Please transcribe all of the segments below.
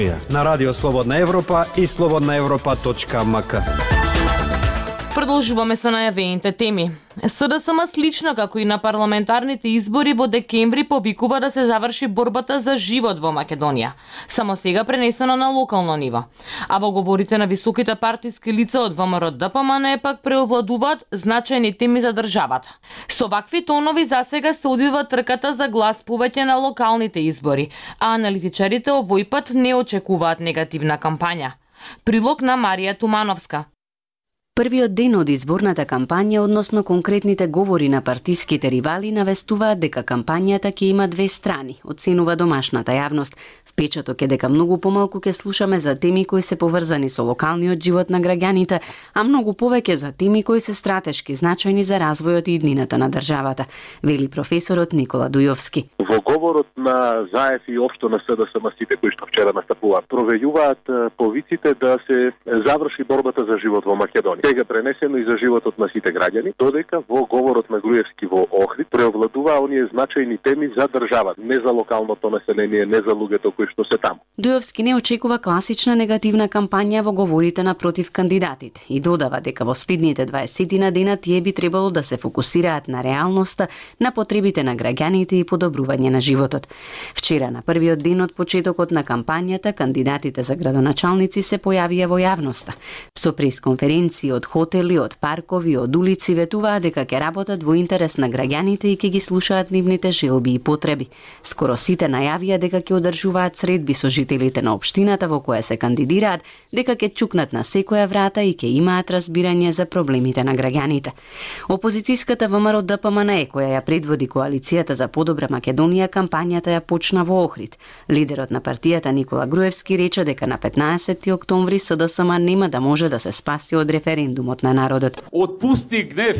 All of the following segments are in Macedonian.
На Радио Слободна Европа и slobodnaevropa.mk. Продолжуваме со најавените теми. СДСМ слично како и на парламентарните избори во декември повикува да се заврши борбата за живот во Македонија, само сега пренесено на локално ниво. А во говорите на високите партиски лица од ВМРО ДПМН пак преовладуваат значајни теми за државата. Со вакви тонови засега се одвива трката за глас повеќе на локалните избори, а аналитичарите овој пат не очекуваат негативна кампања. Прилог на Марија Тумановска. Првиот ден од изборната кампања, односно конкретните говори на партиските ривали, навестуваат дека кампањата ќе има две страни, оценува домашната јавност. Впечаток е дека многу помалку ќе слушаме за теми кои се поврзани со локалниот живот на граѓаните, а многу повеќе за теми кои се стратешки значајни за развојот и иднината на државата, вели професорот Никола Дујовски. Во говорот на Заев и општо на СДСМ сите кои што вчера настапуваат, провејуваат повиците да се заврши борбата за живот во Македонија. Сега пренесено и за животот на сите граѓани, додека во говорот на Груевски во Охрид преовладуваа оние значајни теми за државата, не за локалното население, не за луѓето кои што се таму. Дујовски не очекува класична негативна кампања во говорите на против кандидатите и додава дека во следните 20 на дена тие би требало да се фокусираат на реалноста, на потребите на граѓаните и подобрување на животот. Вчера на првиот ден од почетокот на кампањата, кандидатите за градоначалници се појавија во јавноста. Со пресконференции од хотели, од паркови, од улици ветуваа дека ќе работат во интерес на граѓаните и ќе ги слушаат нивните желби и потреби. Скоро сите најавија дека ќе одржуваат средби со жителите на општината во која се кандидираат, дека ќе чукнат на секоја врата и ќе имаат разбирање за проблемите на граѓаните. Опозицијската ВМРО ДПМН, која ја предводи коалицијата за подобра Македонија, кампањата ја почна во Охрид. Лидерот на партијата Никола Груевски рече дека на 15 октомври СДСМ нема да може да се спаси од референдумот на народот. Отпусти гнев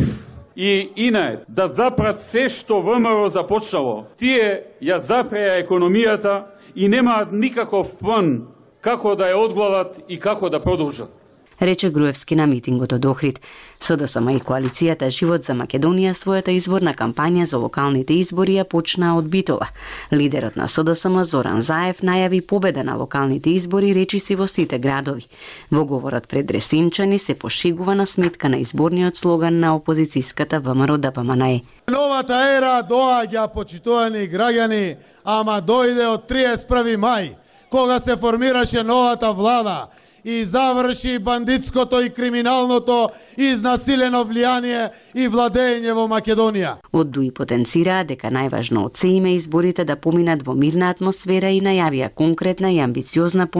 и инает да запрат се што ВМРО започнало. Тие ја запреа економијата и немаат никаков план како да ја одглават и како да продолжат, рече Груевски на митингот од Охрид. СДСМ и коалицијата Живот за Македонија својата изборна кампања за локалните избори ја почнаа од Битола. Лидерот на СДСМ Зоран Заев најави победа на локалните избори речиси во сите градови. Во говорот пред Ресимчани се пошегува на сметка на изборниот слоган на опозицијската ВМРО ДПМН. Новата ера доаѓа, почитувани граѓани, ама дојде од 31 мај, кога се формираше новата влада и заврши бандитското и криминалното изнасилено влијание и владење во Македонија. Од ДУИ потенцираа дека најважно од се име изборите да поминат во мирна атмосфера и најавија конкретна и амбициозна